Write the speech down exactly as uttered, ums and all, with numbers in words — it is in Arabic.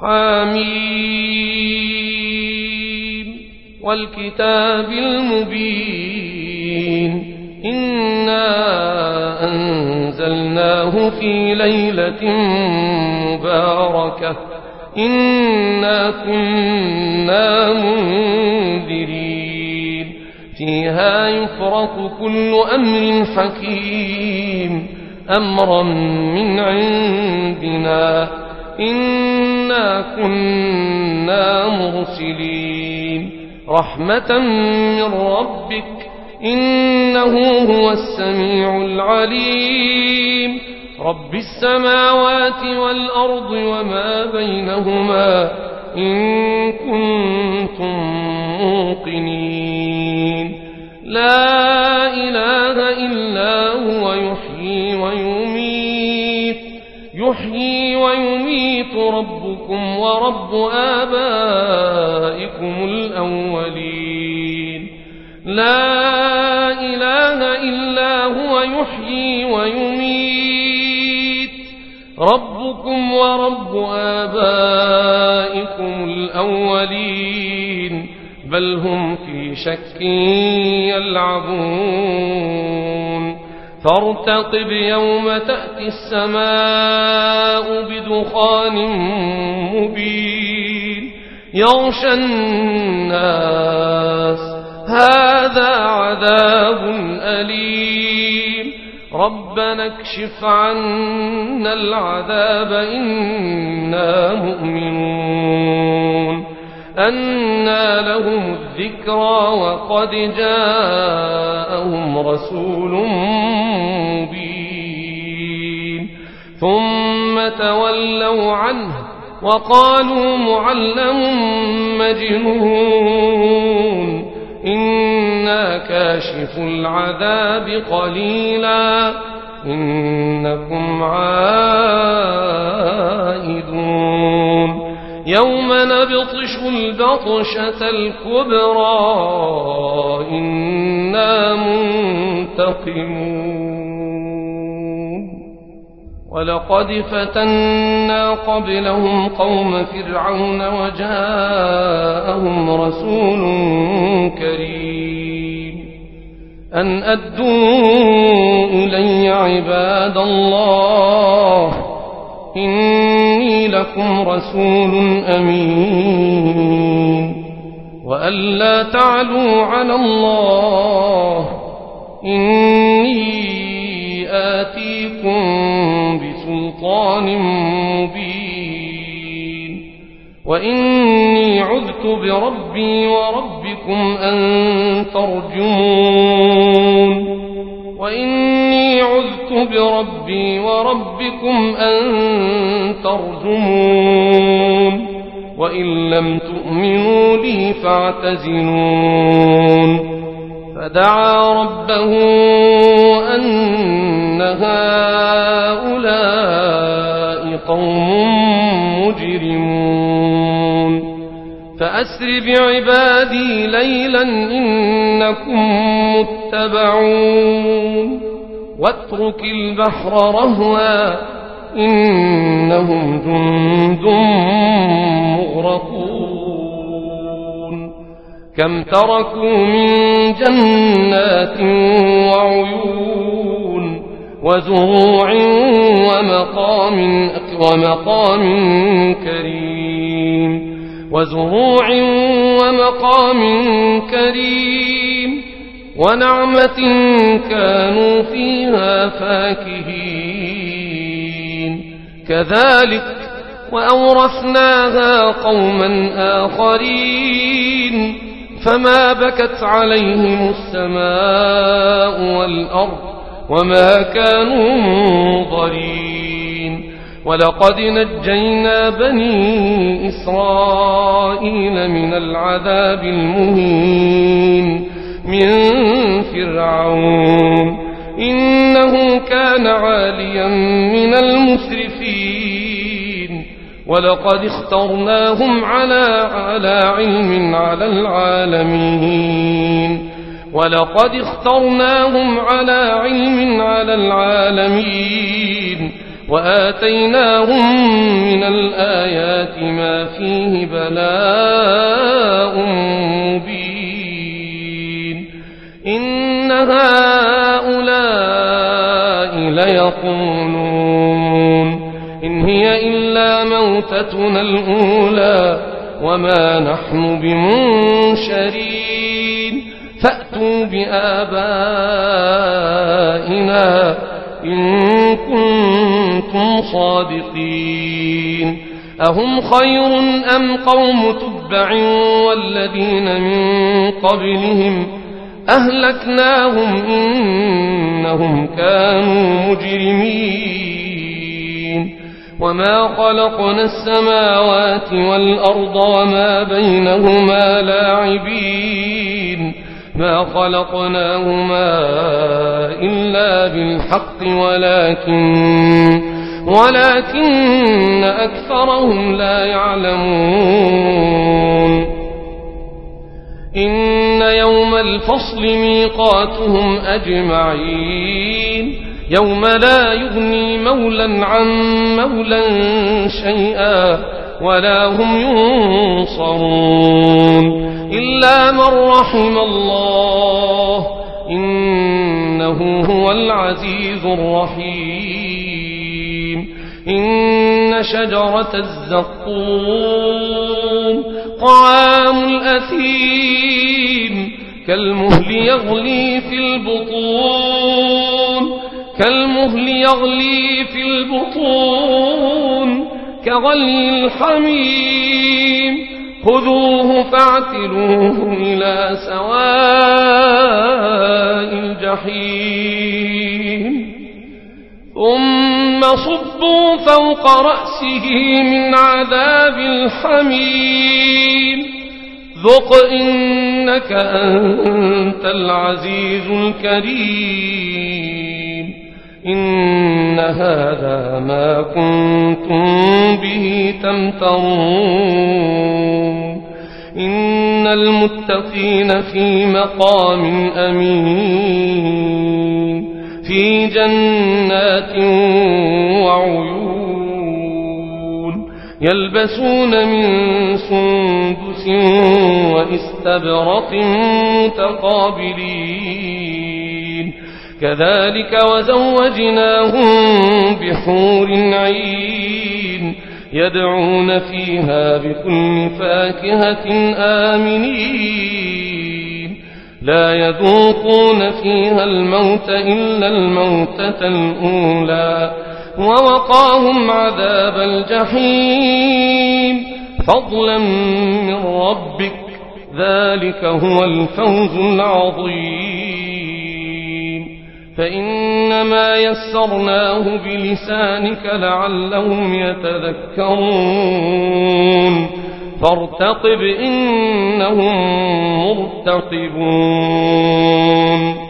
حميم والكتاب المبين إنا أنزلناه في ليلة مباركة إنا كنا منذرين فيها يفرق كل أمر حكيم أمرا من عندنا إنا كنا مرسلين رحمة من ربك إنه هو السميع العليم رب السماوات والأرض وما بينهما إن كنتم موقنين لا إله إلا هو يحيي ويميت يحيي ويميت ربكم ورب آبائكم الأولين لا إله إلا هو يحيي ويميت ربكم ورب آبائكم الأولين بل هم في شك يلعبون فارتقب يوم تأتي السماء بدخان مبين يغشى الناس هذا عذاب أليم ربنا اكشف عنا العذاب إنا مؤمنون أنى لهم الذكرى وقد جاءهم رسول مبين ثم تولوا عنه وقالوا معلم مجنون إنا كاشف العذاب قليلا إنكم عائدون يوم نبطش البطشة الكبرى إنا منتقمون ولقد فتنا قبلهم قوم فرعون وجاءهم رسول كريم أن أدوا إلي عباد الله إني لكم رسول أمين وأن لا تعلوا على الله إني آتيكم بسلطان مبين وإني عذت بربي وربكم أن ترجمون وإني عذت بربي وربكم أن ترجمون وإن لم تؤمنوا لي فاعتزلون فدعا ربه أن هؤلاء قوم مجرمون فأسر بعبادي ليلا إنكم متبعون واترك البحر رهوا إنهم جند مغرقون كم تركوا من جنات وعيون وزروع ومقام, ومقام كريم وزروع ومقام كريم ونعمة كانوا فيها فاكهين كذلك وأورثناها قوما آخرين فما بكت عليهم السماء والأرض وما كانوا منظرين ولقد نجينا بني إسرائيل من العذاب المهين من فرعون إنه كان عاليا من المسرفين ولقد اخترناهم على, على علم على العالمين ولقد اخترناهم على علم على العالمين وآتيناهم من الآيات ما فيه بلاء مبين إن هؤلاء ليقولون إن هي إلا موتتنا الأولى وما نحن بمنشرين فأتوا بآبائنا إن كنتم صادقين أهم خير أم قوم تبع والذين من قبلهم أهلكناهم إنهم كانوا مجرمين وما خلقنا السماوات والأرض وما بينهما لاعبين ما خلقناهما إلا بالحق ولكن ولكن أكثرهم لا يعلمون إن يوم الفصل ميقاتهم أجمعين يوم لا يغني مولا عن مولا شيئا ولا هم ينصرون إلا من رحم الله إنه هو العزيز الرحيم إن شجرة الزقوم طعام الأثيم كالمهل يغلي في البطون كالمهل يغلي في البطون كغلي الحميم خذوه فاعتلوه إلى سواء الجحيم ثم صبوا فوق رأسه من عذاب الحميم ذق إنك أنت العزيز الكريم إن هذا ما كنتم به تمترون إن المتقين في مقام أمين في جنات وعيون يلبسون من سندس وإستبرق متقابلين كذلك وزوجناهم بحور عين يدعون فيها بكل فاكهة آمنين لا يذوقون فيها الموت إلا الموتة الأولى ووقاهم عذاب الجحيم فضلا من ربك ذلك هو الفوز العظيم فإنما يسرناه بلسانك لعلهم يتذكرون فارتقب إنهم مرتقبون